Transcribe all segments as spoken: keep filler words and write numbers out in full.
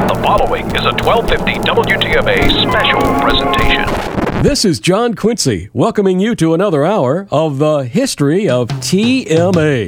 The following is a twelve fifty W T M A special presentation. This is John Quincy welcoming you to another hour of the history of T M A.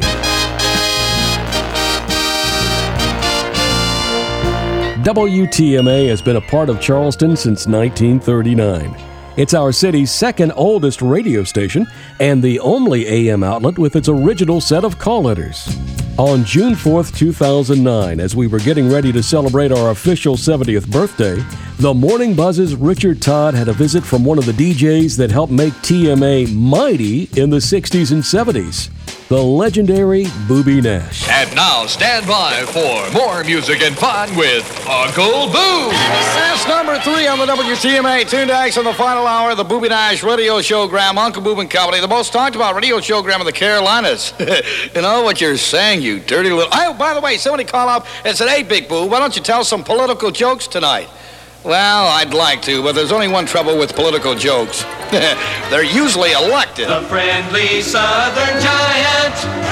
W T M A has been a part of Charleston since nineteen thirty-nine. It's our city's second oldest radio station and the only A M outlet with its original set of call letters. On June fourth, two thousand nine, as we were getting ready to celebrate our official seventieth birthday, the Morning Buzz's Richard Todd had a visit from one of the D Js that helped make T M A mighty in the sixties and seventies, the legendary Booby Nash. And now stand by for more music and fun with Uncle Boo. That's number three on the W T M A. Tuned to X on the final hour of the Booby Nash radio showgram. Uncle Boob and Company, the most talked about radio showgram in the Carolinas. You know what you're saying, you dirty little... Oh, by the way, somebody called up and said, hey, Big Boo, why don't you tell some political jokes tonight? Well, I'd like to, but there's only one trouble with political jokes. They're usually elected. The friendly southern giant,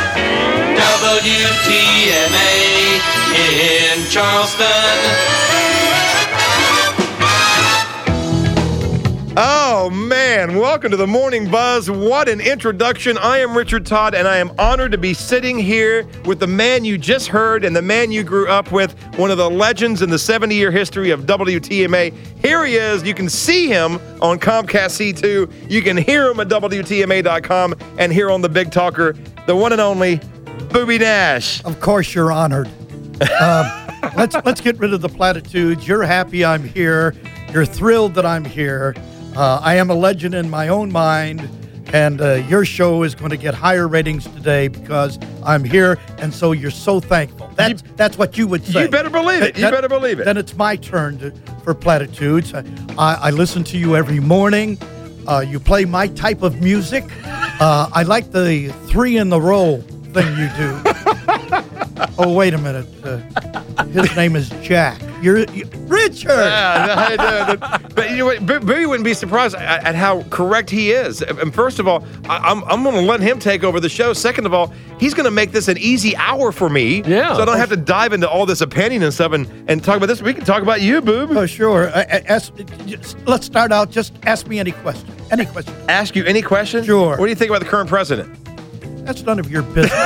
W T M A in Charleston. Oh, man. Welcome to the Morning Buzz. What an introduction. I am Richard Todd, and I am honored to be sitting here with the man you just heard and the man you grew up with, one of the legends in the seventy-year history of W T M A. Here he is. You can see him on Comcast C two. You can hear him at W T M A dot com and here on the Big Talker, the one and only Booby Nash. Of course you're honored. Uh, let's, let's get rid of the platitudes. You're happy I'm here. You're thrilled that I'm here. Uh, I am a legend in my own mind, and uh, your show is going to get higher ratings today because I'm here, and so you're so thankful. That's you, that's what you would say. You better believe it. You that, better believe it. Then it's my turn to, for platitudes. I, I, I listen to you every morning. Uh, you play my type of music. Uh, I like the three in the row thing you do. Oh, wait a minute. Uh, his name is Jack. You're, you Richard. Yeah, no, no, no. But you know what? Booby wouldn't be surprised at, at how correct he is. And first of all, I, I'm I'm going to let him take over the show. Second of all, he's going to make this an easy hour for me. Yeah. So I don't have to dive into all this opinion and stuff and, and talk about this. We can talk about you, Boob. Oh, sure. Uh, ask, just, let's start out. Just ask me any question. Any question. Ask you any question? Sure. What do you think about the current president? That's none of your business.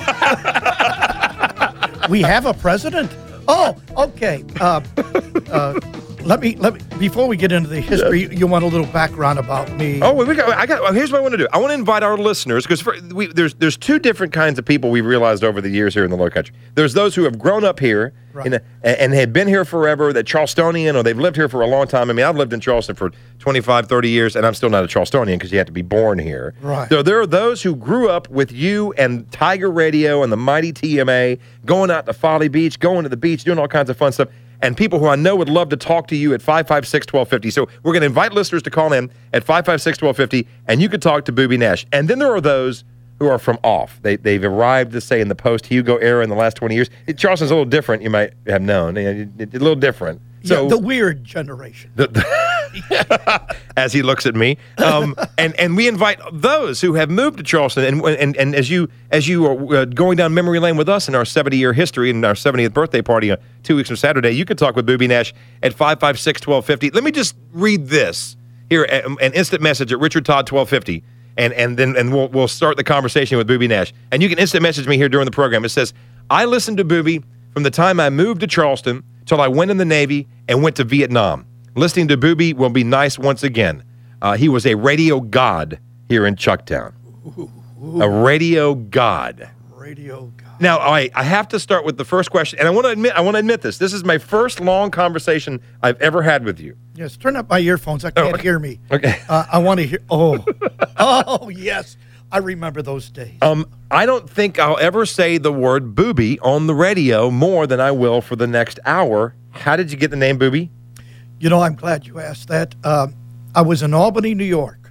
We have a president? Oh, okay. Uh, uh, let me let me before we get into the history. Yes. You want a little background about me? Oh, we got. I got. Here's what I want to do. I want to invite our listeners because we, there's there's two different kinds of people we've realized over the years here in the Low Country. There's those who have grown up here right. in a, and had been here forever, that Charlestonian, or they've lived here for a long time. I mean, I've lived in Charleston for twenty-five, thirty years, and I'm still not a Charlestonian because you have to be born here. Right. So there are those who grew up with you and Tiger Radio and the mighty T M A, going out to Folly Beach, going to the beach, doing all kinds of fun stuff. And people who I know would love to talk to you at five five six, one two five zero. So we're going to invite listeners to call in at five five six, one two five zero, and you could talk to Booby Nash. And then there are those who are from off. They, they've arrived, to say, in the post-Hugo era in the last twenty years. It, Charleston's a little different, you might have known. It, it, it, a little different. So, yeah, the weird generation. The, the as he looks at me. Um, and, and we invite those who have moved to Charleston. And and, and as you as you are uh, going down memory lane with us in our seventy-year history and our seventieth birthday party uh, two weeks from Saturday, you can talk with Booby Nash at five five six, one two five zero. Let me just read this here, an instant message at Richard Todd twelve fifty. And and then and we'll we'll start the conversation with Booby Nash. And you can instant message me here during the program. It says, I listened to Booby from the time I moved to Charleston till I went in the Navy and went to Vietnam. Listening to Booby will be nice once again. Uh, he was a radio god here in Chucktown. Ooh, ooh. A radio god. Radio god. Now, I, I have to start with the first question, and I want to admit I want to admit this. This is my first long conversation I've ever had with you. Yes, turn up my earphones. I can't oh, okay. hear me. Okay. Uh, I want to hear. Oh, oh yes, I remember those days. Um, I don't think I'll ever say the word Booby on the radio more than I will for the next hour. How did you get the name Booby? You know, I'm glad you asked that. Uh, I was in Albany, New York.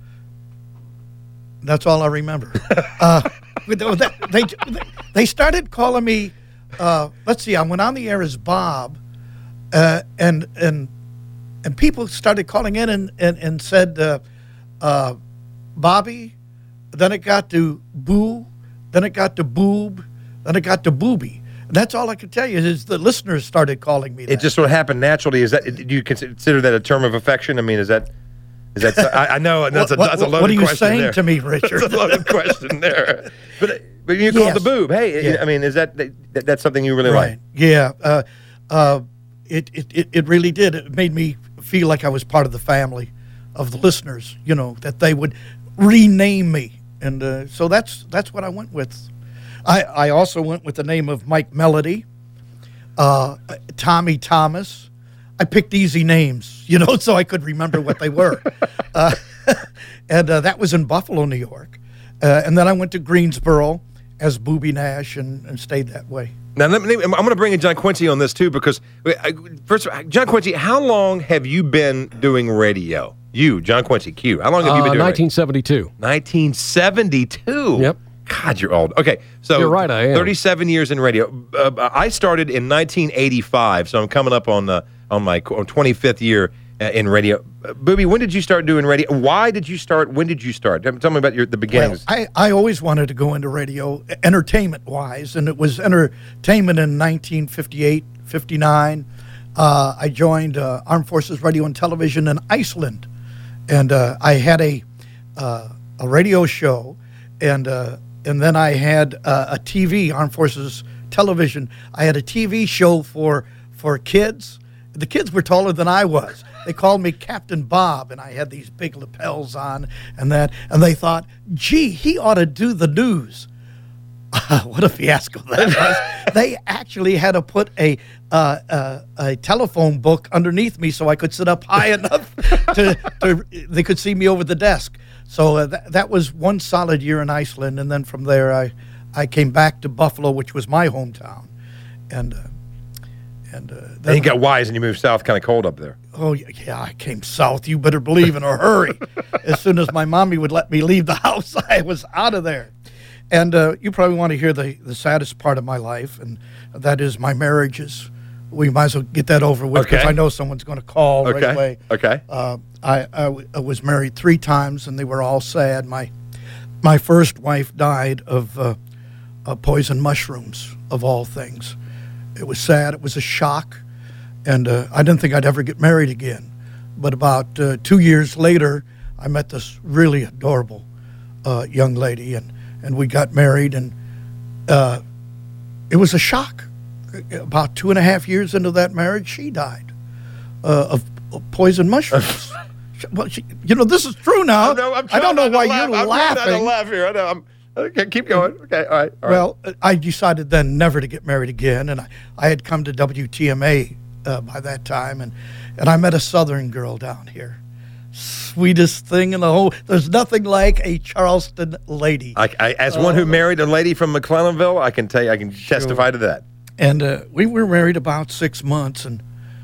That's all I remember. uh, they, they they started calling me. Uh, let's see. I went on the air as Bob, uh, and and and people started calling in and and, and said, uh, uh, Bobby. Then it got to Boo. Then it got to Boob. Then it got to Booby. That's all I could tell you is the listeners started calling me that. It just sort of happened naturally. Is that do you consider that a term of affection? I mean, is that is that? I, I know that's a what, that's a loaded What are you question saying there. to me, Richard? That's a loaded question there. But but you called Yes. the boob. Hey, Yeah. I mean, is that, that that's something you really Right. like? Yeah. Uh, uh, it, it, it, it really did. It made me feel like I was part of the family of the listeners, you know, that they would rename me. And uh, so that's that's what I went with. I, I also went with the name of Mike Melody, uh, Tommy Thomas. I picked easy names, you know, so I could remember what they were. uh, and uh, that was in Buffalo, New York. Uh, and then I went to Greensboro as Booby Nash and, and stayed that way. Now, let me, I'm going to bring in John Quincy on this, too, because, I- first of all, John Quincy, how long have you been doing radio? You, John Quincy, Q. How long have you been Uh, doing nineteen seventy-two. radio? nineteen seventy-two. Yep. God, you're old. Okay, so You're right, I am. thirty-seven years in radio. Uh, I started in nineteen eighty-five, so I'm coming up on uh, on my twenty-fifth year uh, in radio. Uh, Booby, when did you start doing radio? Why did you start? When did you start? Tell me about your the Well, beginnings. I, I always wanted to go into radio, entertainment-wise, and it was entertainment in nineteen fifty-eight, fifty-nine. Uh, I joined uh, Armed Forces Radio and Television in Iceland, and uh, I had a uh, a radio show, and uh, and then I had uh, a T V, Armed Forces Television. I had a T V show for for kids. The kids were taller than I was. They called me Captain Bob, and I had these big lapels on and that, and they thought, gee, he ought to do the news. What a fiasco that was. They actually had to put a uh, uh, a telephone book underneath me so I could sit up high enough to, to they could see me over the desk. So uh, that, that was one solid year in Iceland, and then from there I I came back to Buffalo, which was my hometown, and uh, and uh, Then then you got wise and you moved south, kind of cold up there. Oh, yeah, yeah, I came south. You better believe in a hurry. As soon as my mommy would let me leave the house, I was out of there. And uh, you probably want to hear the, the saddest part of my life, and that is my marriages. We might as well get that over with because Okay. I know someone's going to call Okay. right away. Okay. Uh, I, I, w- I was married three times, and they were all sad. My my first wife died of uh, uh, poison mushrooms, of all things. It was sad. It was a shock. And uh, I didn't think I'd ever get married again. But about uh, two years later, I met this really adorable uh, young lady, and, and we got married, and uh, it was a shock. About two and a half years into that marriage, she died uh, of, of poison mushrooms. Well, she, you know, this is true now. No, I'm I don't know trying why not to you're laugh. I'm trying not to laughing. laugh here. I know. I'm, okay, keep going. Okay, all right. All right. Well, I decided then never to get married again, and I, I had come to W T M A uh, by that time, and, and I met a Southern girl down here. Sweetest thing in the whole. There's nothing like a Charleston lady. I, I, as one who married a lady from McClellanville, I can tell you, I can testify to that. And uh, we were married about six months, and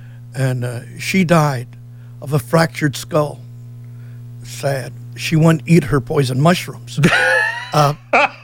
and uh, she died of a fractured skull. Sad. She wouldn't eat her poison mushrooms. uh,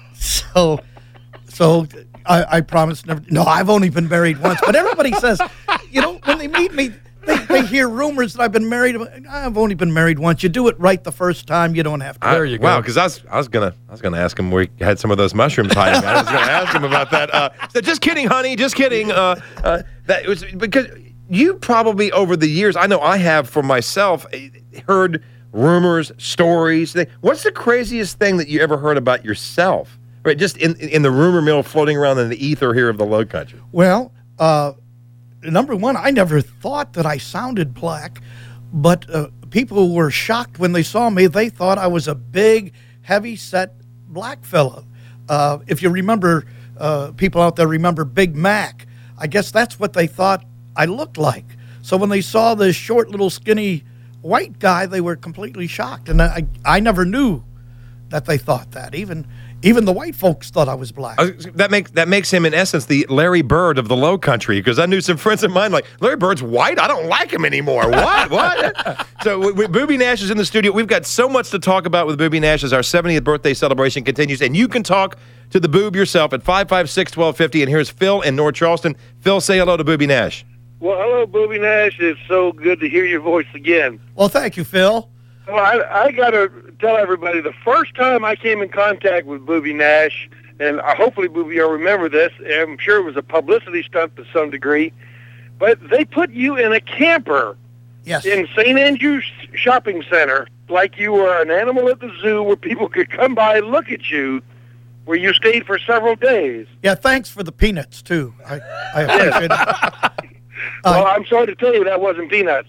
so, so I, I promised never. No, I've only been married once. But everybody says, you know, when they meet me, they, they hear rumors that I've been married. I've only been married once. You do it right the first time. You don't have to. There you go. Wow, because I was, I was gonna, I was gonna ask him where he had some of those mushrooms hiding. I was gonna ask him about that. Uh, so just kidding, honey. Just kidding. Uh, uh, that was because you probably over the years, I know I have for myself eh, heard rumors, stories. What's the craziest thing that you ever heard about yourself? Right, just in in the rumor mill floating around in the ether here of the Low Country. Well, uh, number one, I never thought that I sounded black, but uh, people were shocked when they saw me. They thought I was a big, heavy-set black fellow. Uh, if you remember, uh, people out there remember Big Mac. I guess that's what they thought I looked like. So when they saw this short, little, skinny white guy, they were completely shocked. And I, I never knew that they thought that. Even even the white folks thought I was black. Uh, That makes that makes him in essence the Larry Bird of the Low Country, because I knew some friends of mine like Larry Bird's white. I don't like him anymore. What? What? So we, we, Booby Nash is in the studio. We've got so much to talk about with Booby Nash as our seventieth birthday celebration continues, and you can talk to the Boob yourself at five five six, one two five zero. And here's Phil in North Charleston. Phil, say hello to Booby Nash. Well, hello, Booby Nash. It's so good to hear your voice again. Well, thank you, Phil. Well, I, I got to tell everybody, the first time I came in contact with Booby Nash, and uh, hopefully Booby, you'll remember this. I'm sure it was a publicity stunt to some degree, but they put you in a camper Yes. in Saint Andrews Shopping Center, like you were an animal at the zoo where people could come by and look at you, where you stayed for several days. Yeah, thanks for the peanuts, too. I, I appreciate it. Well, I'm sorry to tell you that wasn't peanuts.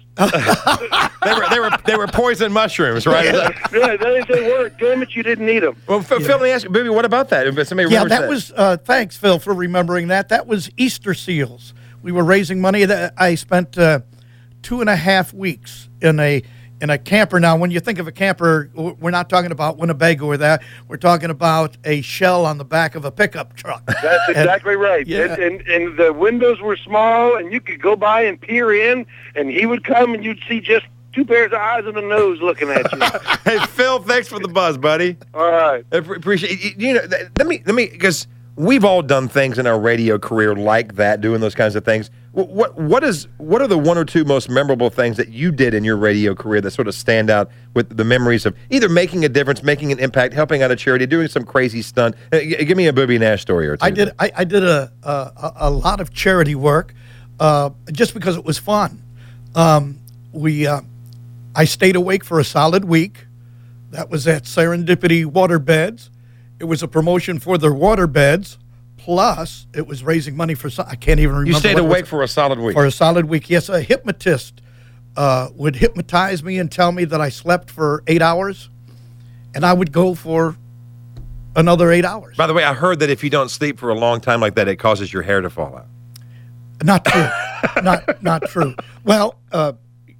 they were they were they were poison mushrooms, right? Yeah, they, they were. Damn it, you didn't need them. Well, Phil, let me ask you, Booby, what about that? If somebody Yeah, remembers that was, uh, thanks, Phil, for remembering that. That was Easter seals. We were raising money. That I spent uh, two and a half weeks in a in a camper. Now, when you think of a camper, we're not talking about Winnebago or that. We're talking about a shell on the back of a pickup truck. That's exactly and, right. Yeah. And, and, and the windows were small, and you could go by and peer in, and he would come, and you'd see just two pairs of eyes and a nose looking at you. Hey, Phil, thanks for the buzz, buddy. All right. I appreciate it. You know, let me, let me, because we've all done things in our radio career like that, doing those kinds of things. What what is what are the one or two most memorable things that you did in your radio career that sort of stand out with the memories of either making a difference, making an impact, helping out a charity, doing some crazy stunt? Uh, give me a Booby Nash story or two. I did. I, I did a, a a lot of charity work, uh, just because it was fun. Um, we uh, I stayed awake for a solid week. That was at Serendipity Waterbeds. It was a promotion for their waterbeds. Plus, it was raising money for some, I can't even remember. You stayed what awake for a solid week. For a solid week, yes. A hypnotist uh, would hypnotize me and tell me that I slept for eight hours, and I would go for another eight hours. By the way, I heard that if you don't sleep for a long time like that, it causes your hair to fall out. Not true. not not true. Well, uh,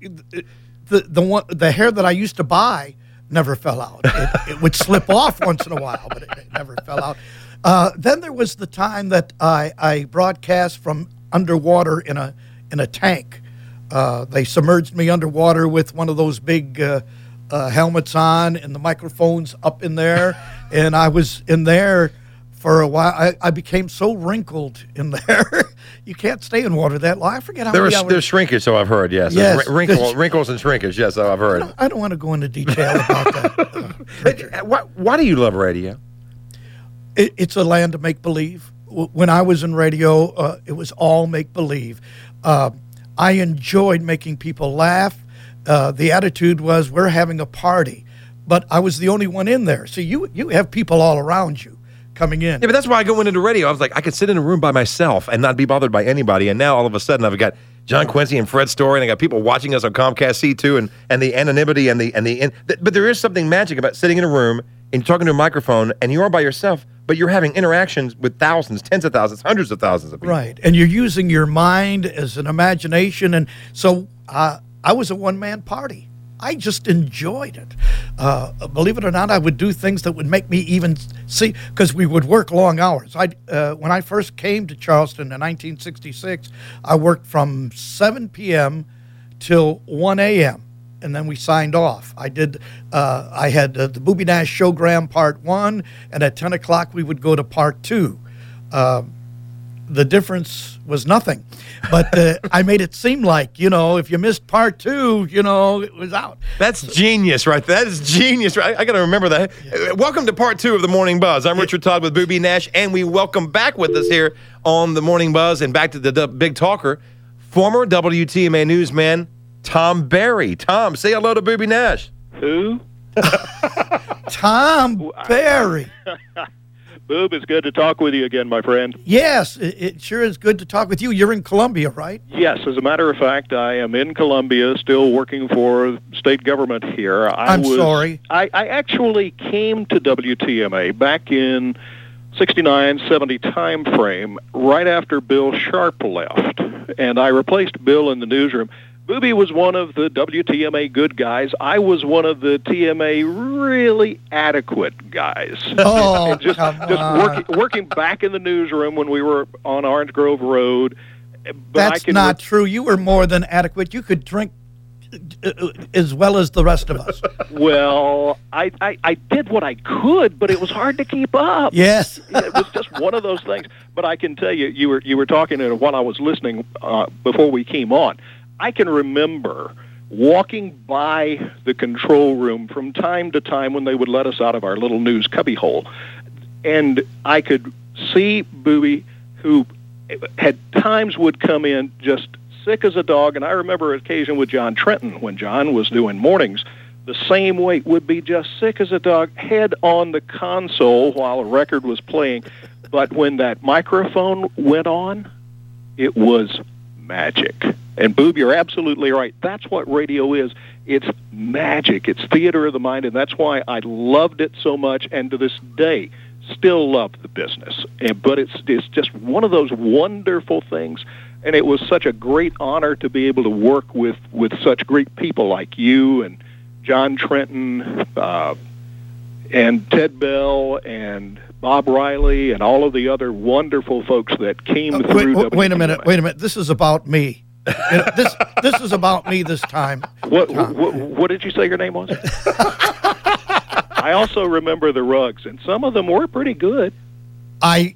the the one the hair that I used to buy never fell out. It, it would slip off once in a while, but it, it never fell out. Uh, then there was the time that I, I broadcast from underwater in a in a tank. Uh, they submerged me underwater with one of those big uh, uh, helmets on and the microphones up in there, and I was in there for a while. I, I became so wrinkled in there. You can't stay in water that long. I forget how there many was, hours. There's shrinkage, so I've heard, yes. Yes. Wr- wrinkle, wrinkles and shrinkage, yes, so I've heard. I don't, I don't want to go into detail about that. Uh, why, why do you love radio? It, it's a land of make-believe. When I was in radio, uh, it was all make-believe. Uh, I enjoyed making people laugh. Uh, the attitude was, we're having a party. But I was the only one in there. So you you have people all around you coming in. Yeah, but that's why I go into radio. I was like, I could sit in a room by myself and not be bothered by anybody. And now all of a sudden I've got John Quincy and Fred Story, and I got people watching us on Comcast C two, and, and the anonymity and the and the. And, but there is something magic about sitting in a room and talking to a microphone, and you are by yourself, but you're having interactions with thousands, tens of thousands, hundreds of thousands of people. Right, and you're using your mind as an imagination, and so uh, I was a one-man party. I just enjoyed it. Uh, believe it or not, I would do things that would make me even see, because we would work long hours. I uh, when I first came to Charleston in nineteen sixty-six, I worked from seven p.m. till one a.m., and then we signed off. I did. Uh, I had uh, the Booby Nash Showgram Part One, and at ten o'clock we would go to Part Two. Uh, the difference was nothing, but uh, I made it seem like, you know, if you missed Part Two, you know, it was out. That's genius, right? That is genius. Right? I got to remember that. Yeah. Welcome to Part Two of the Morning Buzz. I'm Richard Todd with Booby Nash, and we welcome back with us here on the Morning Buzz and back to the, the Big Talker, former W T M A newsman Tom Barry. Tom, say hello to Booby Nash. Who? Tom Barry. Boob, it's good to talk with you again, my friend. Yes, it, it sure is good to talk with you. You're in Columbia, right? Yes, as a matter of fact, I am in Columbia, still working for state government here. I I'm was, sorry. I, I actually came to W T M A back in sixty-nine, seventy time frame, right after Bill Sharp left, and I replaced Bill in the newsroom. Booby was one of the W T M A good guys. I was one of the T M A really adequate guys. Oh, and just come just on. working working back in the newsroom when we were on Orange Grove Road. But That's I can not re- true. You were more than adequate. You could drink uh, as well as the rest of us. Well, I, I, I did what I could, but it was hard to keep up. Yes. It was just one of those things. But I can tell you, you were you were talking uh, while I was listening uh, before we came on. I can remember walking by the control room from time to time when they would let us out of our little news cubbyhole. and I could see Booby, who had times would come in just sick as a dog, and I remember an occasion with John Trenton when John was doing mornings, the same way, would be just sick as a dog, head on the console while a record was playing. But when that microphone went on, it was magic. And Boob, you're absolutely right. That's what radio is. It's magic. It's theater of the mind, and that's why I loved it so much, and to this day, still love the business. And, but it's, it's just one of those wonderful things, and it was such a great honor to be able to work with, with such great people like you and John Trenton uh, and Ted Bell and Bob Riley and all of the other wonderful folks that came uh, through. Wait, wait a minute. Wait a minute. This is about me. You know, this this is about me this time. What, what what did you say your name was? I also remember the Rugs, and some of them were pretty good. I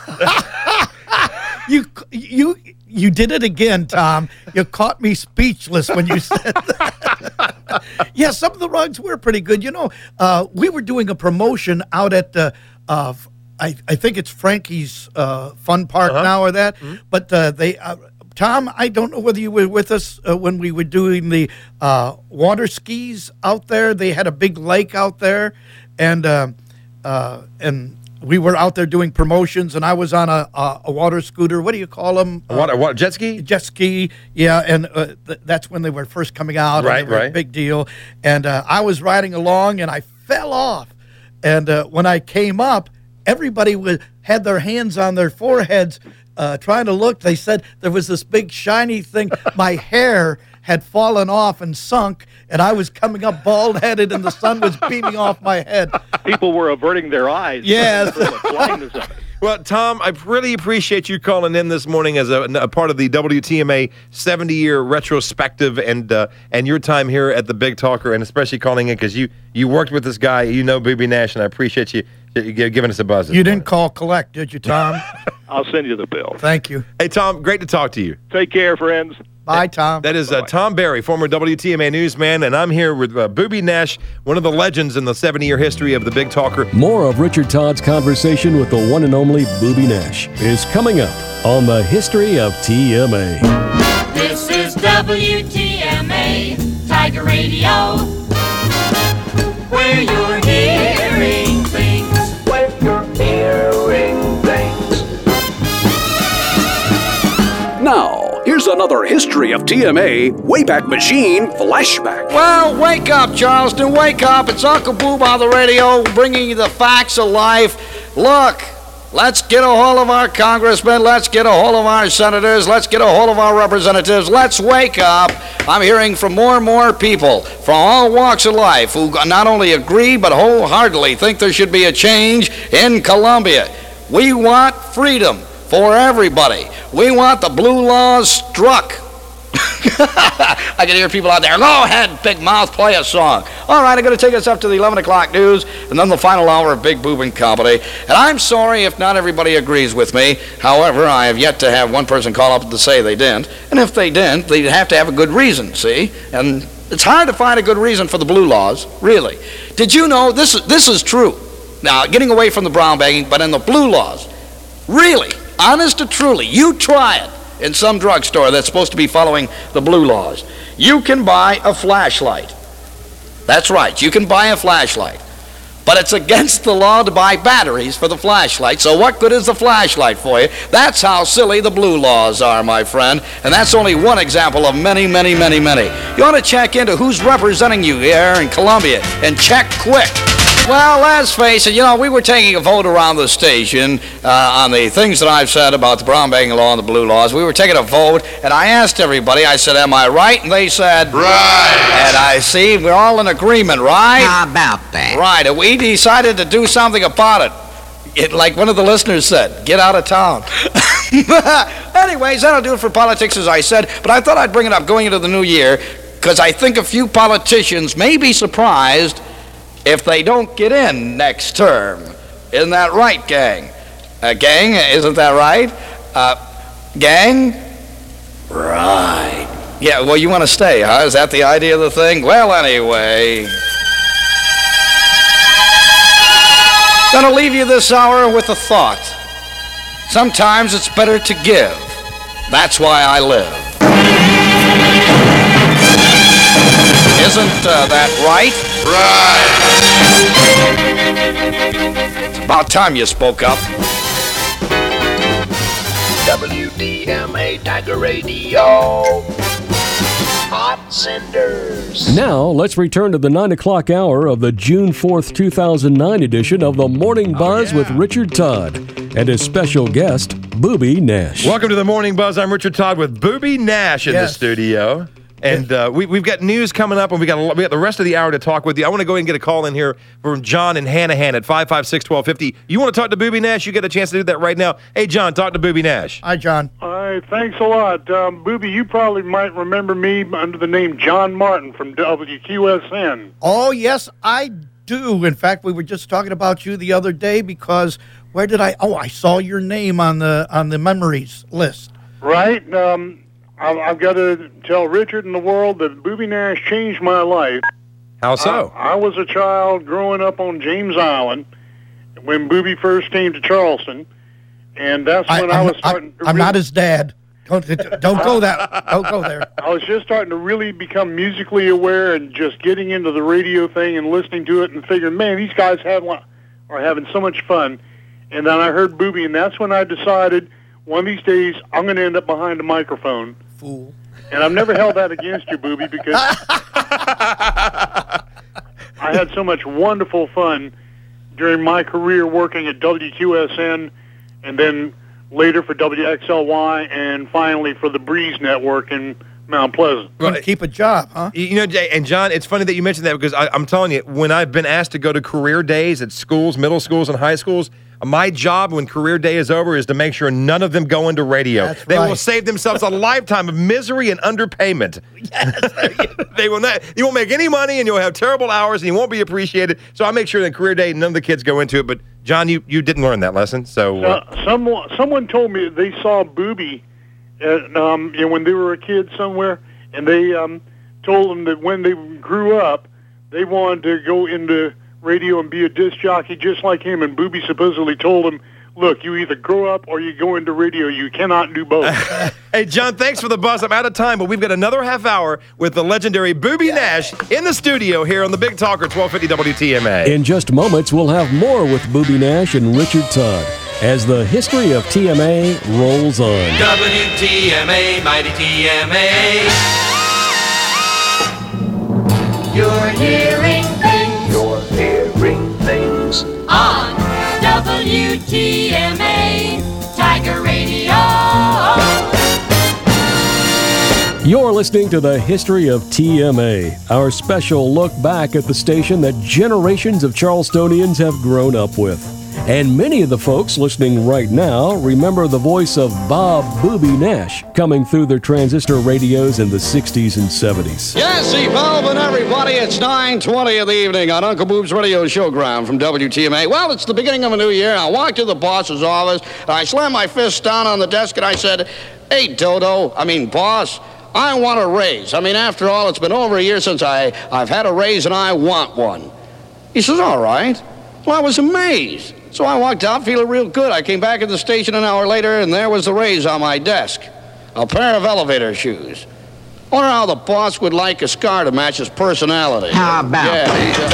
you you you did it again, Tom. You caught me speechless when you said that. Yeah, some of the Rugs were pretty good. You know, uh, we were doing a promotion out at the. Uh, I I think it's Frankie's uh, Fun Park uh-huh. now or that, mm-hmm. but uh, they. Uh, Tom, I don't know whether you were with us uh, when we were doing the uh, water skis out there. They had a big lake out there, and uh, uh, and we were out there doing promotions. And I was on a a, a water scooter. What do you call them? A water, what, jet ski? Jet ski, yeah. And uh, th- that's when they were first coming out. Right, and they were right. A big deal. And uh, I was riding along, and I fell off. And uh, when I came up, everybody was, had their hands on their foreheads. Uh, trying to look, they said there was this big shiny thing. My hair had fallen off and sunk, and I was coming up bald-headed, and the sun was beaming off my head. People were averting their eyes. Yes. Well, Tom, I really appreciate you calling in this morning as a, a part of the W T M A seventy-year retrospective, and uh, and your time here at the Big Talker, and especially calling in because you, you worked with this guy, you know Booby Nash, and I appreciate you, you giving us a buzz. You didn't call collect, did you, Tom? I'll send you the bill. Thank you. Hey, Tom, great to talk to you. Take care, friends. Bye, Tom. That is uh, Tom Barry, former W T M A newsman, and I'm here with uh, Booby Nash, one of the legends in the seventy-year history of the Big Talker. More of Richard Todd's conversation with the one and only Booby Nash is coming up on the History of T M A. This is W T M A Tiger Radio, where you're hearing things. Where you're hearing things. Now, here's another History of T M A Wayback Machine flashback. Well, wake up, Charleston, wake up. It's Uncle Boob on the radio bringing you the facts of life. Look, let's get a hold of our congressmen. Let's get a hold of our senators. Let's get a hold of our representatives. Let's wake up. I'm hearing from more and more people from all walks of life who not only agree but wholeheartedly think there should be a change in Columbia. We want freedom for everybody. We want the blue laws struck. I can hear people out there, go ahead, big mouth, play a song. All right, I'm going to take us up to the eleven o'clock news and then the final hour of Big Boob and Company. And I'm sorry if not everybody agrees with me. However, I have yet to have one person call up to say they didn't. And if they didn't, they'd have to have a good reason, see? And it's hard to find a good reason for the blue laws, really. Did you know this is, this is true? Now, getting away from the brown bagging, but in the blue laws, really, honest to truly, you try it in some drugstore that's supposed to be following the blue laws. You can buy a flashlight. That's right, you can buy a flashlight. But it's against the law to buy batteries for the flashlight, so what good is the flashlight for you? That's how silly the blue laws are, my friend. And that's only one example of many, many, many, many. You ought to check into who's representing you here in Columbia, and check quick. Well, let's face it, you know, we were taking a vote around the station uh, on the things that I've said about the brown bagging law and the blue laws. We were taking a vote, and I asked everybody, I said, am I right? And they said, right. And I see, we're all in agreement, right? How about that? Right, and we decided to do something about it. It, like one of the listeners said, get out of town. Anyways, that'll do it for politics, as I said, but I thought I'd bring it up going into the new year, because I think a few politicians may be surprised if they don't get in next term. Isn't that right, gang? Uh, gang, isn't that right? Uh, gang? Right. Yeah, well, you want to stay, huh? Is that the idea of the thing? Well, anyway. Gonna leave you this hour with a thought. Sometimes it's better to give. That's why I live. Isn't uh, that right? Right. It's about time you spoke up. W T M A Tiger Radio. Hot Cinders. Now, let's return to the nine o'clock hour of the June fourth, two thousand nine edition of the Morning Buzz oh, yeah. with Richard Todd and his special guest, Booby Nash. Welcome to the Morning Buzz. I'm Richard Todd with Booby Nash in yes. the studio. And uh, we, we've got news coming up, and we got a, we got the rest of the hour to talk with you. I want to go ahead and get a call in here from John and Hanahan at five five six, one two five zero. You want to talk to Booby Nash? You get a chance to do that right now. Hey, John, talk to Booby Nash. Hi, John. Hi, thanks a lot. Um, Booby, you probably might remember me under the name John Martin from W Q S N. Oh, yes, I do. In fact, we were just talking about you the other day because where did I? Oh, I saw your name on the on the memories list. Right. Um, I've got to tell Richard and the world that Booby Nash changed my life. How so? I, I was a child growing up on James Island when Booby first came to Charleston, and that's when I, I was starting. I, I'm really, not his dad. Don't don't go that. Don't go there. I was just starting to really become musically aware and just getting into the radio thing and listening to it and figuring, man, these guys have are having so much fun. And then I heard Booby, and that's when I decided one of these days I'm going to end up behind a microphone. Fool. And I've never held that against you, Booby, because I had so much wonderful fun during my career working at W Q S N and then later for W X L Y and finally for the Breeze Network in Mount Pleasant. Well, keep a job, huh? You know, Jay, and John, it's funny that you mentioned that because I, I'm telling you, when I've been asked to go to career days at schools, middle schools and high schools, my job when career day is over is to make sure none of them go into radio. That's they right. will save themselves a lifetime of misery and underpayment. Yes, they will not. You won't make any money, and you'll have terrible hours, and you won't be appreciated. So I make sure that career day, none of the kids go into it. But John, you, you didn't learn that lesson. So uh, uh, someone someone told me they saw Booby, at, um, you know, when they were a kid somewhere, and they um, told them that when they grew up, they wanted to go into radio and be a disc jockey just like him, and Booby supposedly told him, look, you either grow up or you go into radio. You cannot do both. Hey, John, thanks for the buzz. I'm out of time, but we've got another half hour with the legendary Booby yeah. Nash in the studio here on the Big Talker, twelve fifty W T M A. In just moments, we'll have more with Booby Nash and Richard Todd as the history of T M A rolls on. W T M A, mighty T M A. You're hearing things. You're hearing things on W T M A Tiger Radio. You're listening to the history of T M A, our special look back at the station that generations of Charlestonians have grown up with. And many of the folks listening right now remember the voice of Bob Booby Nash coming through their transistor radios in the sixties and seventies. Yes, Evolving everybody. It's nine twenty in the evening on Uncle Boob's radio showground from W T M A. Well, it's the beginning of a new year. I walked to the boss's office, and I slammed my fist down on the desk, and I said, hey, Dodo, I mean, boss, I want a raise. I mean, after all, it's been over a year since I, I've had a raise, and I want one. He says, all right. Well, I was amazed. So I walked out feeling real good. I came back at the station an hour later, and there was the raise on my desk. A pair of elevator shoes. Wonder how the boss would like a scar to match his personality. How about yeah,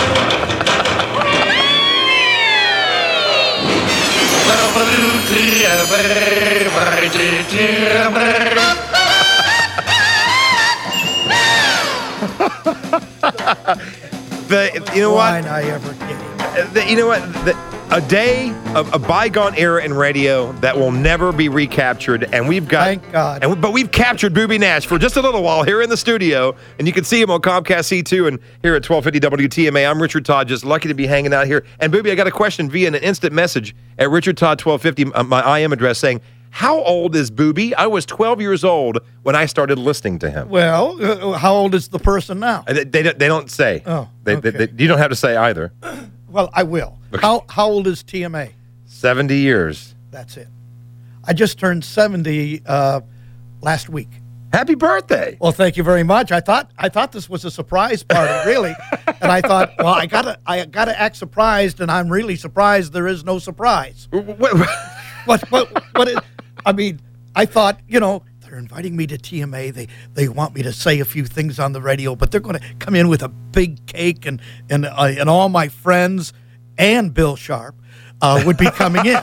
the, you know Why what? I ever came. The, you know what? The, a day of a bygone era in radio that will never be recaptured, and we've got. Thank God. And we, but we've captured Booby Nash for just a little while here in the studio, and you can see him on Comcast C two and here at twelve fifty W T M A. I'm Richard Todd, just lucky to be hanging out here. And Booby, I got a question via an instant message at Richard Todd twelve fifty, my I M address, saying, how old is Booby? I was twelve years old when I started listening to him. Well, uh, how old is the person now? They, they, don't, they don't say. Oh, they, okay. they, they, you don't have to say either. Well, I will. Okay. How how old is T M A? seventy years. That's it. I just turned seventy uh, last week. Happy birthday. Well, thank you very much. I thought I thought this was a surprise party, really. And I thought, well, I gotta I gotta act surprised, and I'm really surprised there is no surprise. What what what, what is, I mean, I thought, you know, they're inviting me to T M A. They they want me to say a few things on the radio, but they're going to come in with a big cake, and and uh, and all my friends and Bill Sharp uh, would be coming in.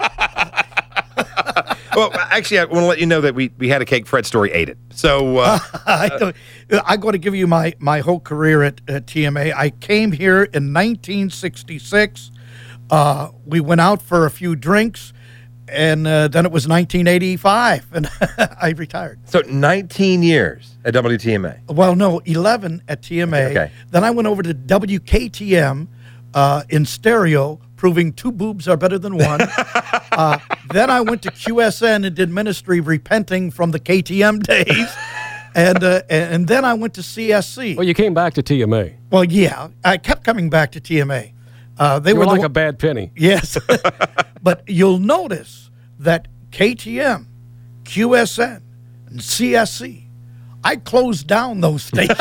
Well, actually, I want to let you know that we, we had a cake. Fred Story ate it. So uh, I don't, I'm going to give you my, my whole career at, at T M A. I came here in nineteen sixty-six. Uh, we went out for a few drinks, and uh, then it was nineteen eighty-five, and I retired. So nineteen years at W T M A. Well, no, eleven at T M A. Okay. Then I went over to W K T M uh, in stereo, proving two boobs are better than one. uh, then I went to Q S N and did ministry, repenting from the K T M days. And uh, and then I went to C S C. Well, you came back to T M A. Well, yeah, I kept coming back to T M A. Uh, they you were were like the, a bad penny. Yes. But you'll notice that K T M, Q S N, and C S C, I closed down those stations.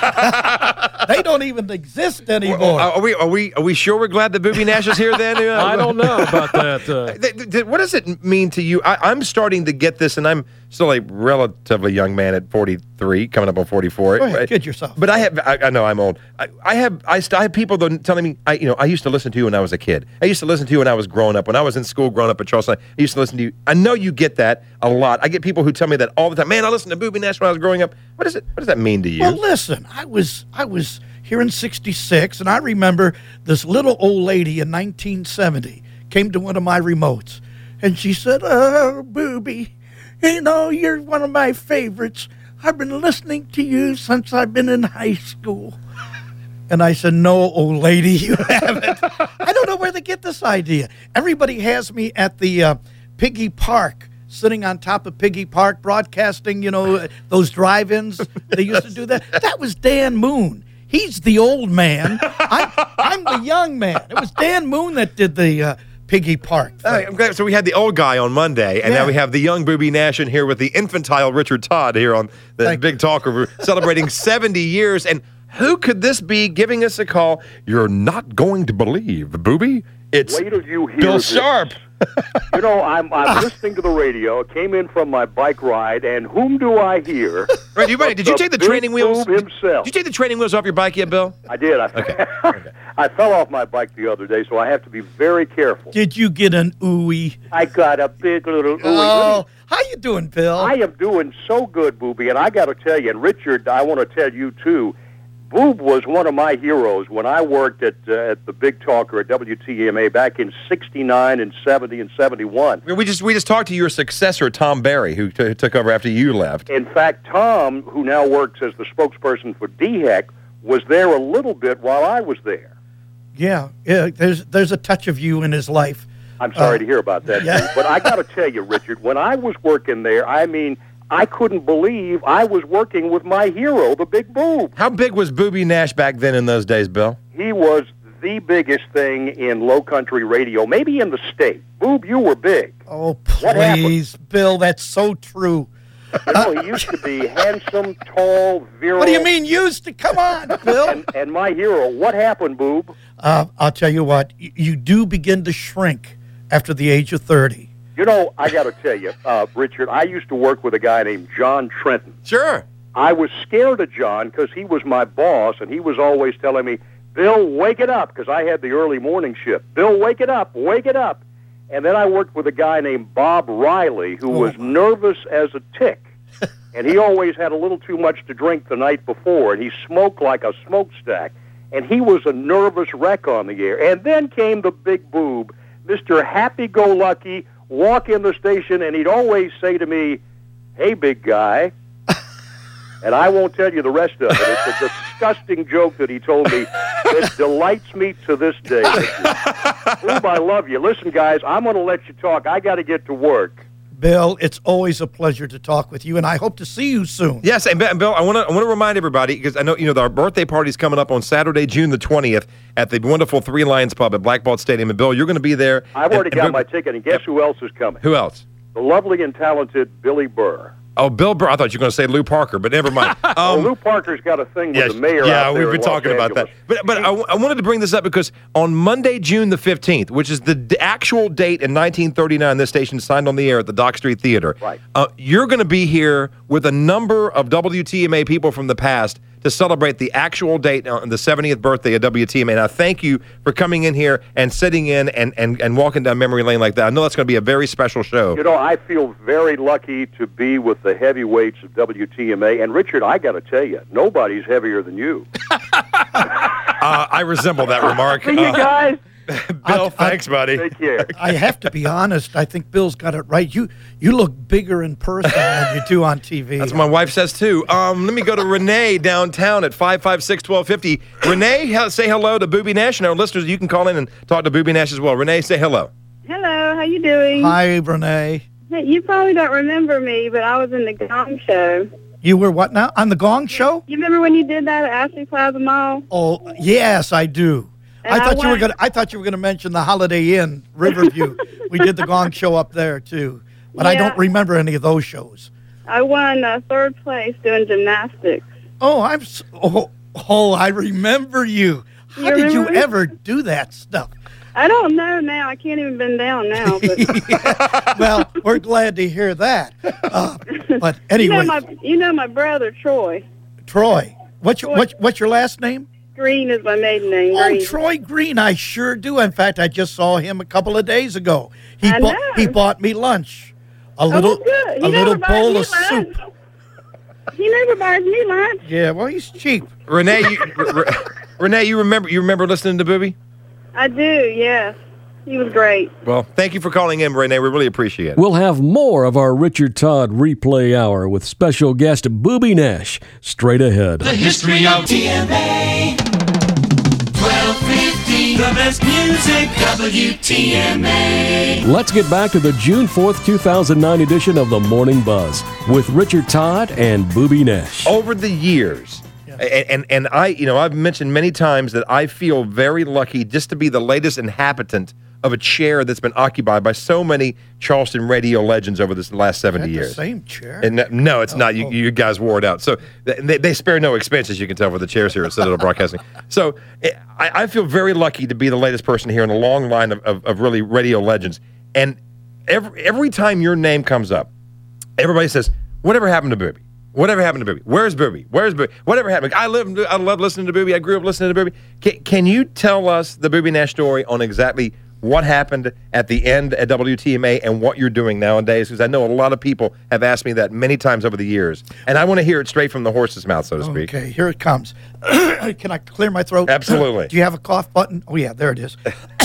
They don't even exist anymore. Are we are we are we sure we're glad that Booby Nash is here then? I don't know about that. Uh, Th- th- th- what does it mean to you? I, I'm starting to get this, and I'm still a relatively young man at forty-three, coming up on forty-four. Go ahead, Right? kid yourself. But I have, I, I know I'm old. I, I have, I, st- I have people though telling me, I, you know, I used to listen to you when I was a kid. I used to listen to you when I was growing up. When I was in school, growing up at Charleston, I used to listen to you. I know you get that a lot. I get people who tell me that all the time. Man, I listened to Booby Nash when I was growing up. What does it? What does that mean to you? Well, listen, I was I was here in sixty-six, and I remember this little old lady in nineteen seventy came to one of my remotes, and she said, "Oh, Booby, you know, you're one of my favorites. I've been listening to you since I've been in high school." And I said, "No, old lady, you haven't." I don't know where they get this idea. Everybody has me at the uh, Piggy Park, sitting on top of Piggy Park, broadcasting, you know, those drive-ins. They used to do that. That was Dan Moon. He's the old man. I'm, I'm the young man. It was Dan Moon that did the uh, Piggy Park. All right, I'm glad. So we had the old guy on Monday, and Yeah. now we have the young Booby Nash in here with the infantile Richard Todd here on the Thank Big Talker. We're celebrating seventy years, and who could this be giving us a call? You're not going to believe, Booby. It's Wait till you hear Bill this. Sharp. You know, I'm I'm listening to the radio. Came in from my bike ride, and whom do I hear? Right, you ready? Did you take the big training wheels? boob himself. Did you take the training wheels off your bike yet, Bill? I did. I, Okay. I fell off my bike the other day, so I have to be very careful. Did you get an ooey? I got a big little ooey. Oh, how you doing, Bill? I am doing so good, Booby, and I got to tell you, and Richard, I want to tell you too. Boob was one of my heroes when I worked at uh, at the Big Talker at W T M A back in sixty-nine and seventy and seventy-one. We just we just talked to your successor, Tom Barry, who t- took over after you left. In fact, Tom, who now works as the spokesperson for D H E C, was there a little bit while I was there. Yeah, yeah. There's there's a touch of you in his life. I'm sorry Uh, to hear about that, yeah. too. But I got to tell you, Richard, when I was working there, I mean, I couldn't believe I was working with my hero, the Big Boob. How big was Booby Nash back then in those days, Bill? He was the biggest thing in low country radio, maybe in the state. Boob, you were big. Oh, What happened? please, Bill, that's so true. You know, he used to be handsome, tall, virile. What do you mean used to? Come on, Bill. And, and my hero, what happened, Boob? Uh, I'll tell you what, y- you do begin to shrink after the age of thirty. You know, I got to tell you, uh, Richard, I used to work with a guy named John Trenton. Sure. I was scared of John because he was my boss, and he was always telling me, "Bill, wake it up," because I had the early morning shift. "Bill, wake it up, wake it up." And then I worked with a guy named Bob Riley, who was nervous as a tick. And he always had a little too much to drink the night before, and he smoked like a smokestack. And he was a nervous wreck on the air. And then came the Big Boob, Mister Happy-Go-Lucky, walk in the station, and he'd always say to me, "Hey, big guy." And I won't tell you the rest of it. It's a disgusting joke that he told me. It delights me to this day. Boob, I love you. Listen, guys, I'm going to let you talk. I got to get to work. Bill, it's always a pleasure to talk with you, and I hope to see you soon. Yes, and Bill, I want to I want to remind everybody, because I know you know our birthday party's coming up on Saturday, June the twentieth, at the wonderful Three Lions Pub at Blackball Stadium. And Bill, you're going to be there. I've already and, got and my ticket, and guess who else is coming? Who else? The lovely and talented Billy Burr. Oh, Bill Burr. I thought you were going to say Lou Parker, but never mind. Um, well, Lou Parker's got a thing with yes, the mayor yeah, out there we've been in talking Los about that. Angeles. But but I, I wanted to bring this up because on Monday, June the fifteenth, which is the d- actual date in nineteen thirty-nine, this station signed on the air at the Dock Street Theater. Right. Uh, you're going to be here with a number of W T M A people from the past to celebrate the actual date on the seventieth birthday of W T M A. And I thank you for coming in here and sitting in and, and, and walking down memory lane like that. I know that's going to be a very special show. You know, I feel very lucky to be with the heavyweights of W T M A. And, Richard, I got to tell you, nobody's heavier than you. uh, I resemble that remark. See you Uh, guys. Bill, I- thanks, buddy. Take care. I have to be honest. I think Bill's got it right. You you look bigger in person than you do on T V. That's what my wife says, too. Um, let me go to Renee downtown at five five six, one two five zero. Renee, he- say hello to Booby Nash. And our listeners, you can call in and talk to Booby Nash as well. Renee, say hello. Hello, how you doing? Hi, Renee. Hey, you probably don't remember me, but I was in the Gong Show. You were what now? On the Gong Show? You remember when you did that at Ashley Plaza Mall? Oh, yes, I do. And I I thought you were went- going. I thought you were going to mention the Holiday Inn, Riverview. We did the Gong Show up there too, but I Yeah. don't remember any of those shows. I won uh, third place doing gymnastics. Oh, I'm. s- Oh, oh, I remember you. How You did you remember me? ever do that stuff? I don't know now. I can't even bend down now. But Well, we're glad to hear that. Uh, but you anyway, know my you know my brother Troy Troy, what's your what, what's your last name? Green is my maiden name. Oh, Green. Troy Green, I sure do. In fact, I just saw him a couple of days ago. He I bought know. he bought me lunch, a Oh, little good. a He little never buys bowl me of lunch. soup. He never buys me lunch. Yeah, well, he's cheap. Renee, you, R- R- Renee, you remember you remember listening to Booby? I do. Yes, he was great. Well, thank you for calling in, Renee. We really appreciate it. We'll have more of our Richard Todd replay hour with special guest Booby Nash straight ahead. The history of T M A. twelve fifty, the best music, W T M A. Let's get back to the June fourth, two thousand nine edition of the Morning Buzz with Richard Todd and Booby Nash. Over the years, and, and and I, you know, I've mentioned many times that I feel very lucky just to be the latest inhabitant of a chair that's been occupied by so many Charleston radio legends over this last seventy Is that years. the same chair? And no- no, it's Oh, not. You, oh. you guys wore it out. So th- they, they spare no expense, as you can tell, for the chairs here at Citadel Broadcasting. So eh, I, I feel very lucky to be the latest person here in a long line of, of, of really radio legends. And every every time your name comes up, everybody says, "Whatever happened to Booby? Whatever happened to Booby? Where's Booby? Where's Booby? Whatever happened? I live. I love listening to Booby. I grew up listening to Booby." Can, can you tell us the Booby Nash story on exactly what happened at the end at W T M A and what you're doing nowadays? Because I know a lot of people have asked me that many times over the years, and I want to hear it straight from the horse's mouth, so to speak. Okay, here it comes. Can I clear my throat? Absolutely. Do you have a cough button? Oh, yeah, there it is.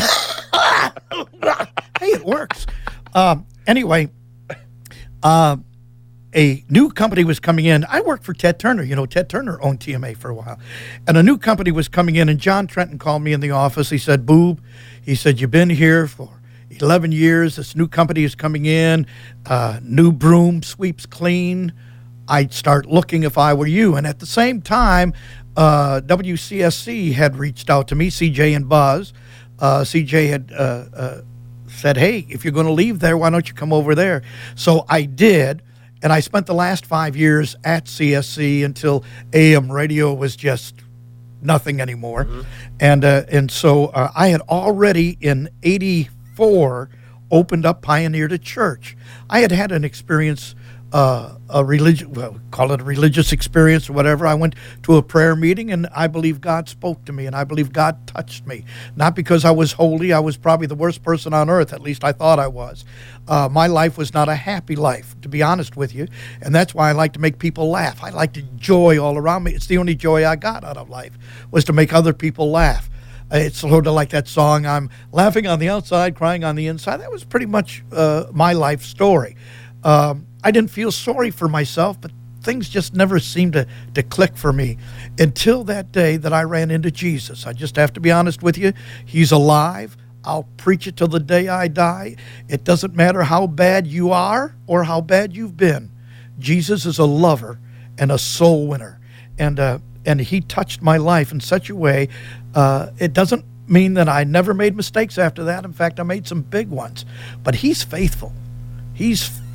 Hey, it works. Um, anyway, uh, a new company was coming in. I worked for Ted Turner. You know, Ted Turner owned T M A for a while. And a new company was coming in, and John Trenton called me in the office. He said, "Boob," he said, "you've been here for eleven years. This new company is coming in. Uh, new broom sweeps clean. I'd start looking if I were you." And at the same time, uh, W C S C had reached out to me, C J and Buzz. Uh, C J had uh, uh, said, "Hey, if you're going to leave there, why don't you come over there?" So I did, and I spent the last five years at C S C until A M radio was just nothing anymore. Mm-hmm. And uh, and so uh, I had already in eighty-four opened up, pioneered a church. I had had an experience, uh, a religious, well, call it a religious experience or whatever. I went to a prayer meeting, and I believe God spoke to me, and I believe God touched me. Not because I was holy. I was probably the worst person on earth. At least I thought I was. Uh, my life was not a happy life, to be honest with you, and that's why I like to make people laugh. I like to joy all around me. It's the only joy I got out of life, was to make other people laugh. Uh, It's sort of like that song, I'm laughing on the outside, crying on the inside. That was pretty much uh, my life story. Um, I didn't feel sorry for myself, but things just never seemed to, to click for me until that day that I ran into Jesus. I just have to be honest with you. He's alive. I'll preach it till the day I die. It doesn't matter how bad you are or how bad you've been. Jesus is a lover and a soul winner. And uh, and he touched my life in such a way. Uh, it doesn't mean that I never made mistakes after that. In fact, I made some big ones. But he's faithful. He's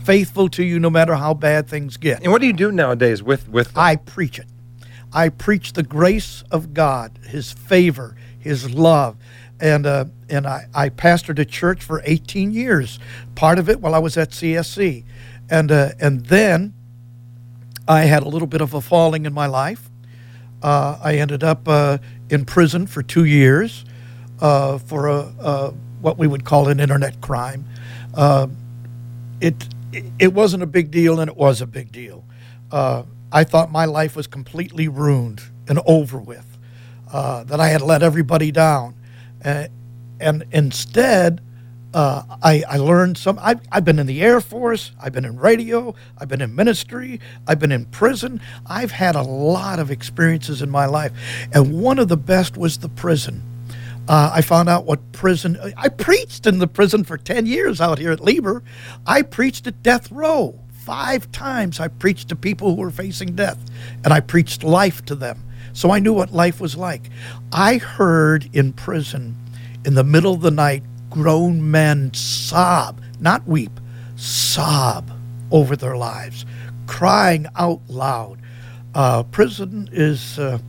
faithful to you no matter how bad things get. And what do you do nowadays with with? I preach it. I preach the grace of God, His favor, His love. And uh, and I, I pastored a church for eighteen years, part of it while I was at C S C. And, uh, and then I had a little bit of a falling in my life. Uh, I ended up uh, in prison for two years uh, for a, a, what we would call an internet crime. Uh, it, it wasn't a big deal, and it was a big deal. Uh, I thought my life was completely ruined and over with, uh, that I had let everybody down. Uh, and instead, uh, I, I learned some. I've, I've been in the Air Force. I've been in radio. I've been in ministry. I've been in prison. I've had a lot of experiences in my life. And one of the best was the prison. Uh, I found out what prison, I preached in the prison for ten years out here at Lieber. I preached at death row. Five times I preached to people who were facing death. And I preached life to them. So I knew what life was like. I heard in prison, in the middle of the night, grown men sob, not weep, sob over their lives, crying out loud. Uh, prison is, uh,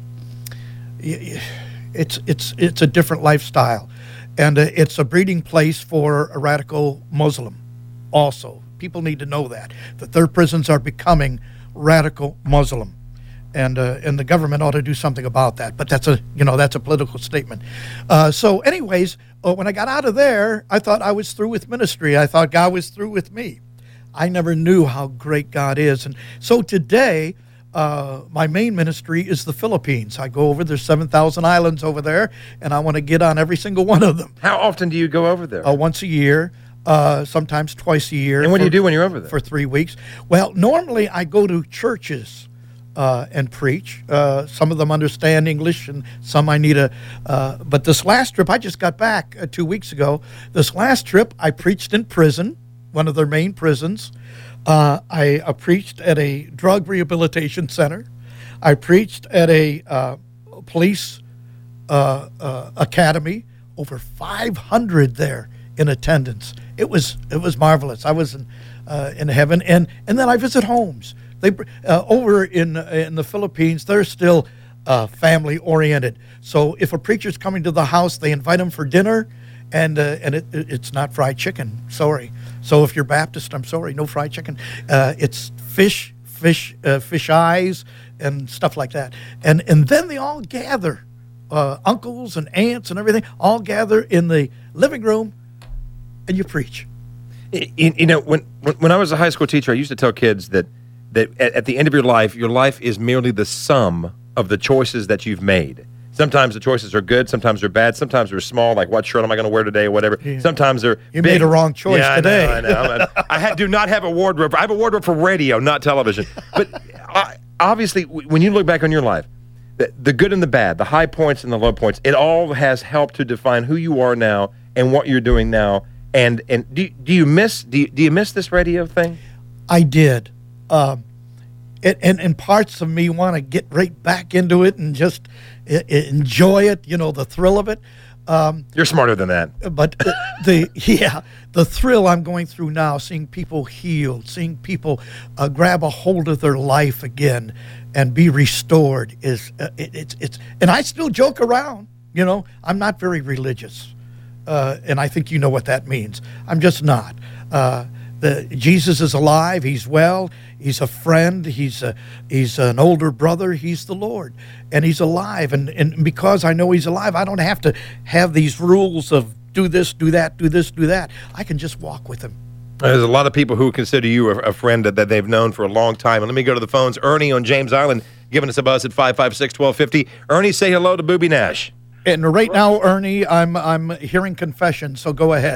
it's, it's, it's a different lifestyle. And uh, it's a breeding place for a radical Muslim also. People need to know that, that their prisons are becoming radical Muslim. And uh, and the government ought to do something about that. But that's a you know that's a political statement. Uh, so, anyways, uh, when I got out of there, I thought I was through with ministry. I thought God was through with me. I never knew how great God is. And so today, uh, my main ministry is the Philippines. I go over. There's seven thousand islands over there, and I want to get on every single one of them. How often do you go over there? Uh, once a year. Uh, sometimes twice a year. And what for, do you do when you're over there? For three weeks. Well, normally I go to churches. Uh, and preach. Uh, some of them understand English, and some I need a. Uh, but this last trip, I just got back uh, two weeks ago. This last trip, I preached in prison, one of their main prisons. Uh, I uh, preached at a drug rehabilitation center. I preached at a uh, police uh, uh, academy. Over five hundred there in attendance. It was it was marvelous. I was in uh, in heaven, and and then I visit homes. They uh, over in in the Philippines, they're still uh, family oriented. So if a preacher's coming to the house, they invite them for dinner, and uh, and it, it's not fried chicken. Sorry. So if you're Baptist, I'm sorry, no fried chicken. Uh, it's fish, fish, uh, fish eyes, and stuff like that. And and then they all gather, uh, uncles and aunts and everything, all gather in the living room, and you preach. You, you know, when, when when I was a high school teacher, I used to tell kids that. that at, at the end of your life, your life is merely the sum of the choices that you've made. Sometimes the choices are good, sometimes they're bad, sometimes they're small, like what shirt am I going to wear today or whatever. Yeah. Sometimes they're You big. made a wrong choice yeah, today. I know, I know. I had, do not have a wardrobe. I have a wardrobe for radio, not television. But I, obviously, when you look back on your life, the, the good and the bad, the high points and the low points, it all has helped to define who you are now and what you're doing now. And and do, do you miss do you, do you miss this radio thing? I did. Um, It, and, and parts of me want to get right back into it and just I, I enjoy it, you know, the thrill of it. Um, You're smarter than that. But the yeah, the thrill I'm going through now, seeing people healed, seeing people uh, grab a hold of their life again and be restored is uh, it, it's it's. And I still joke around, you know. I'm not very religious, uh, and I think you know what that means. I'm just not. Uh, The, Jesus is alive. He's well. He's a friend. He's a, he's an older brother. He's the Lord, and he's alive. And, and because I know he's alive, I don't have to have these rules of do this, do that, do this, do that. I can just walk with him. There's a lot of people who consider you a, a friend that, that they've known for a long time. And let me go to the phones. Ernie on James Island giving us a buzz at five five six, one two five zero. Ernie, say hello to Booby Nash. And right now, Ernie, I'm I'm hearing confession. So go ahead.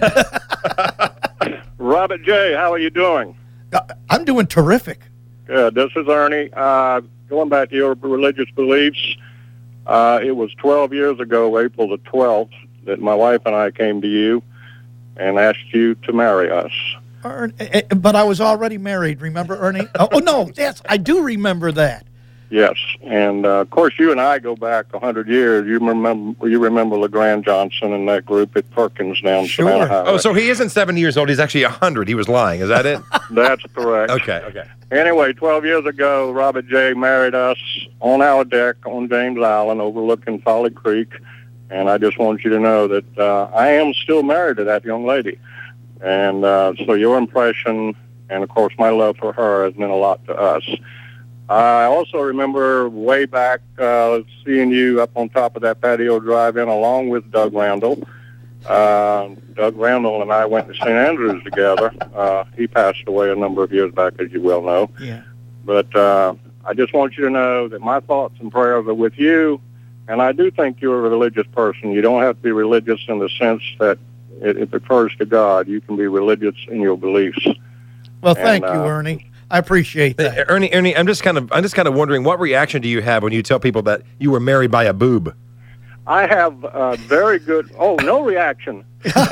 Robert J., how are you doing? I'm doing terrific. Good. This is Ernie. Uh, going back to your religious beliefs, uh, it was twelve years ago, April the twelfth, that my wife and I came to you and asked you to marry us. Ernie, but I was already married, remember, Ernie? Oh, oh, no, yes, I do remember that. Yes, and uh, of course, you and I go back a hundred years. You remember, you remember LeGrand Johnson and that group at Perkins down Sure. Savannah Highway. Oh, so he isn't seventy years old. He's actually one hundred. He was lying. Is that it? That's correct. Okay, okay. Anyway, twelve years ago, Robert J. married us on our deck on James Island overlooking Folly Creek, and I just want you to know that uh, I am still married to that young lady. And uh, so your impression and, of course, my love for her has meant a lot to us. I also remember way back uh, seeing you up on top of that patio drive-in along with Doug Randall. Uh, Doug Randall and I went to Saint Andrews together. Uh, he passed away a number of years back, as you well know. Yeah. But uh, I just want you to know that my thoughts and prayers are with you, and I do think you're a religious person. You don't have to be religious in the sense that it, it refers to God. You can be religious in your beliefs. Well, thank And, you, uh, Ernie. I appreciate that. Uh, Ernie, Ernie, I'm just kind of, I'm just kind of wondering, what reaction do you have when you tell people that you were married by a boob? I have uh, very good. Oh, no reaction.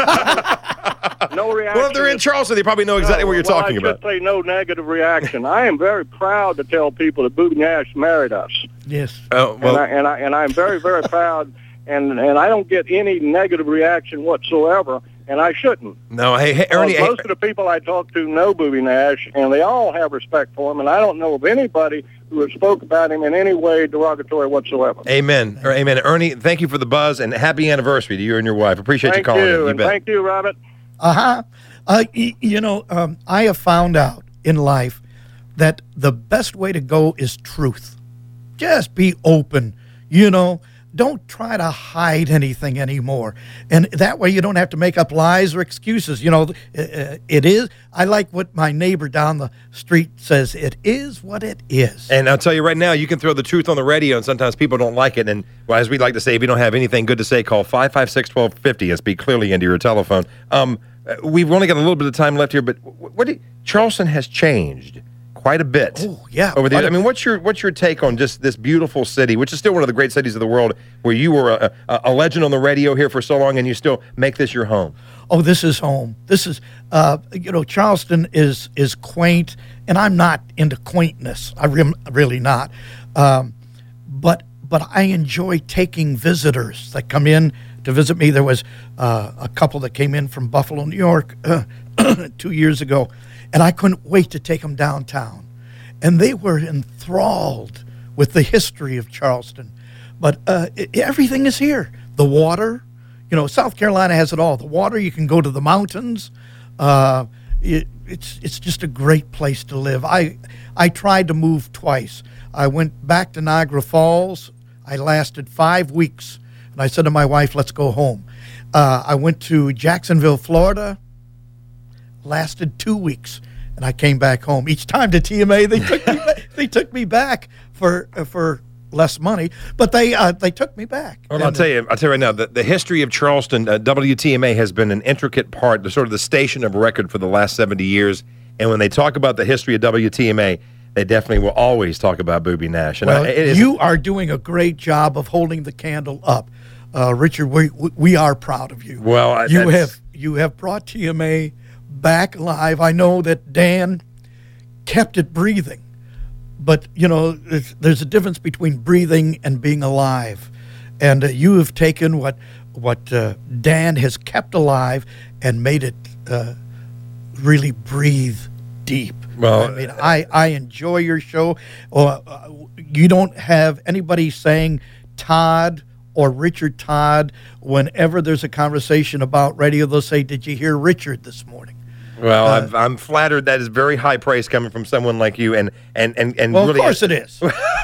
No reaction. Well, if they're in Charleston, they probably know exactly No, what you're well, talking I about. should say no negative reaction. I am very proud to tell people that Booby Nash married us. Yes. Oh, well, and I and I and I'm very very proud, and and I don't get any negative reaction whatsoever, and I shouldn't. no, hey, hey Uh, Ernie, hey, most of the people I talk to know Booby Nash, and they all have respect for him, and I don't know of anybody who has spoke about him in any way derogatory whatsoever. amen, or amen. Ernie, thank you for the buzz, and happy anniversary to you and your wife. Appreciate Thank you calling you, in. You and bet. thank you, Robert. Uh-huh. Uh, y- you know, um, I have found out in life that the best way to go is truth. Just be open, you know. Don't try to hide anything anymore. And that way you don't have to make up lies or excuses. You know, uh, it is, I like what my neighbor down the street says, it is what it is. And I'll tell you right now, you can throw the truth on the radio, and sometimes people don't like it. And well, as we like to say, if you don't have anything good to say, call five five six, one two five zero and speak clearly into your telephone. Um, uh, we've only got a little bit of time left here, but what, what do you, Charleston has changed quite a bit. Oh, yeah. Over the years. quite I a- mean, what's your what's your take on just this beautiful city, which is still one of the great cities of the world, where you were a, a, a legend on the radio here for so long, and you still make this your home? Oh, this is home. This is, uh, you know, Charleston is is quaint, and I'm not into quaintness. I rem- really not. Um, but but I enjoy taking visitors that come in to visit me. There was uh, a couple that came in from Buffalo, New York, uh, two years ago, and I couldn't wait to take them downtown. And they were enthralled with the history of Charleston. But uh, i everything is here. The water, you know, South Carolina has it all. The water, you can go to the mountains. Uh, it, it's it's just a great place to live. I I tried to move twice. I went back to Niagara Falls. I lasted five weeks. And I said to my wife, let's go home. Uh, I went to Jacksonville, Florida. Lasted two weeks. And I came back home. Each time to T M A, they took me back, they took me back for uh, for less money, but they uh, they took me back. Well, And, I'll tell you, I'll tell you right now, the, the history of Charleston, uh, W T M A has been an intricate part, the sort of the station of record for the last seventy years. And when they talk about the history of W T M A, they definitely will always talk about Booby Nash. And well, I, it is, you are doing a great job of holding the candle up, uh, Richard. We we are proud of you. Well, I- you that's- have you have brought T M A back alive. I know that Dan kept it breathing, but you know there's, there's a difference between breathing and being alive, and uh, you have taken what what uh, Dan has kept alive and made it uh, really breathe deep. Well, I mean, I, I enjoy your show. Uh, you don't have anybody saying Todd or Richard Todd. Whenever there's a conversation about radio, they'll say, "Did you hear Richard this morning?" Well, Uh, I'm, I'm flattered. That is very high praise coming from someone like you, and and and and Well, really, of course it is.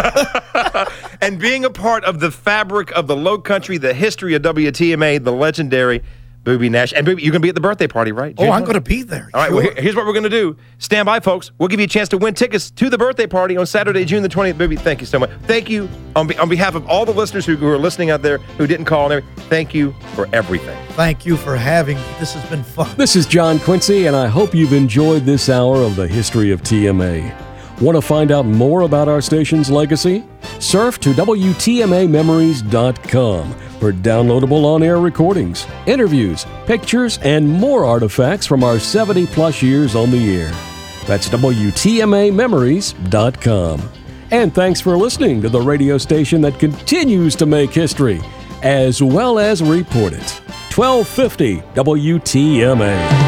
and being a part of the fabric of the Low Country, the history of W T M A, the legendary Booby Nash, and Booby, you're going to be at the birthday party, right? Oh, June I'm twentieth? going to be there. All right, well, sure. here- here's what we're going to do. Stand by, folks. We'll give you a chance to win tickets to the birthday party on Saturday, June the twentieth. Booby, thank you so much. Thank you on, be, on behalf of all the listeners who, who are listening out there who didn't call and everything. Thank you for everything. Thank you for having me. This has been fun. This is John Quincy, and I hope you've enjoyed this hour of the history of T M A. Want to find out more about our station's legacy? Surf to W T M A memories dot com for downloadable on-air recordings, interviews, pictures, and more artifacts from our seventy-plus years on the air. That's W T M A memories dot com. And thanks for listening to the radio station that continues to make history, as well as report it. twelve fifty W T M A.